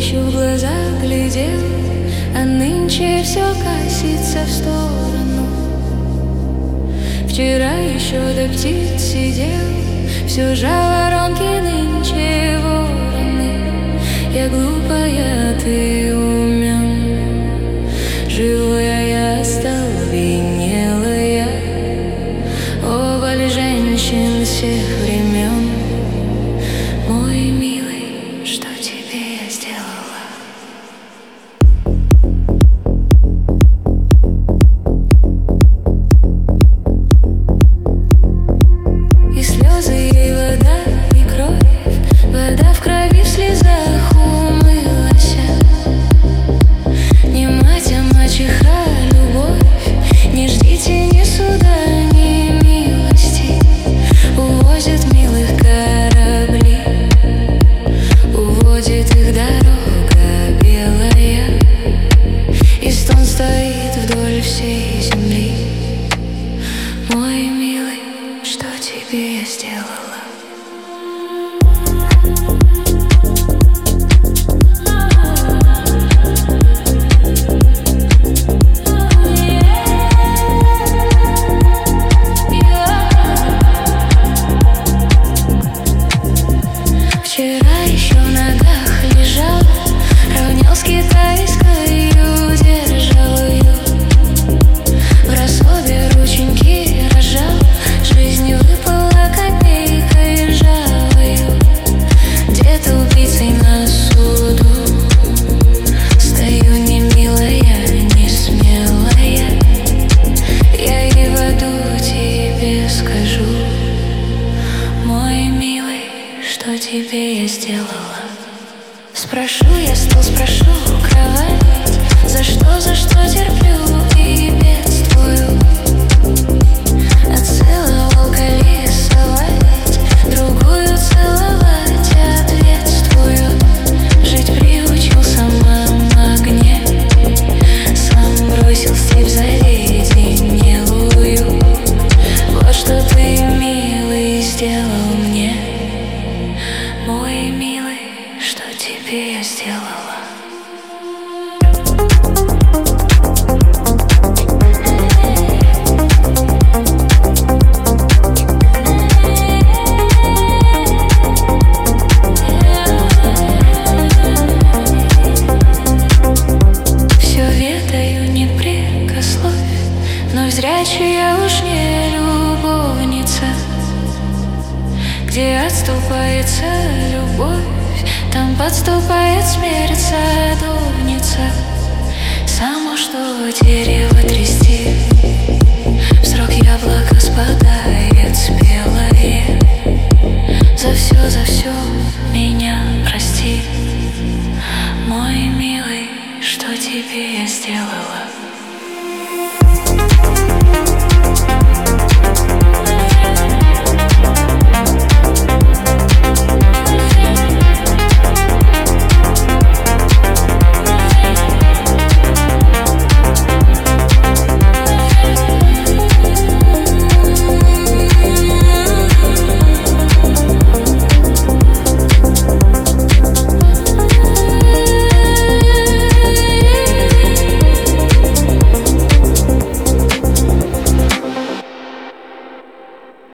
ночью в глаза глядел, а нынче все косится в сторону. Вчера еще до птиц сидел, все жаворонки нынче вороны. Я глупая, ты умен, живая я остолбенелая. О, боль женщин всех времен, мой милый, что тебе я сделала? И слезы, и вода, и кровь, вода в крови, в слезах умылась. Не мать, а мачеха, любовь, не ждите ни суда, ни милости. Увозит милых корабли, уводит их дорога белая, и стон стоит вдоль всей земли. Мой милый, что тебе я сделала? Вчера еще в ногах лежал, равнял с китайской, удержал ее. В рассобе рученьки рожал, жизнь выпала копейкой ржавою. Где-то убийцей на суду стою, не милая, не смелая. Я и в аду тебе скажу, мой милый, что тебе я сделала? Спрошу я стол, спрошу кровать, за что терплю и бедствую. Отцеловал колесовать, другую целовать, ответствую. Жить приучил самом огне, сам бросил степь заледенелую. Вот что ты, милый, сделал мне, мой милый, что тебе я сделала? Все ведаю, не прикословь, но зрячая уж не любовница. Где отступается любовь, там подступает смерть, садовница. Само что дерево трясти, в срок яблоко спадает спелое. За все меня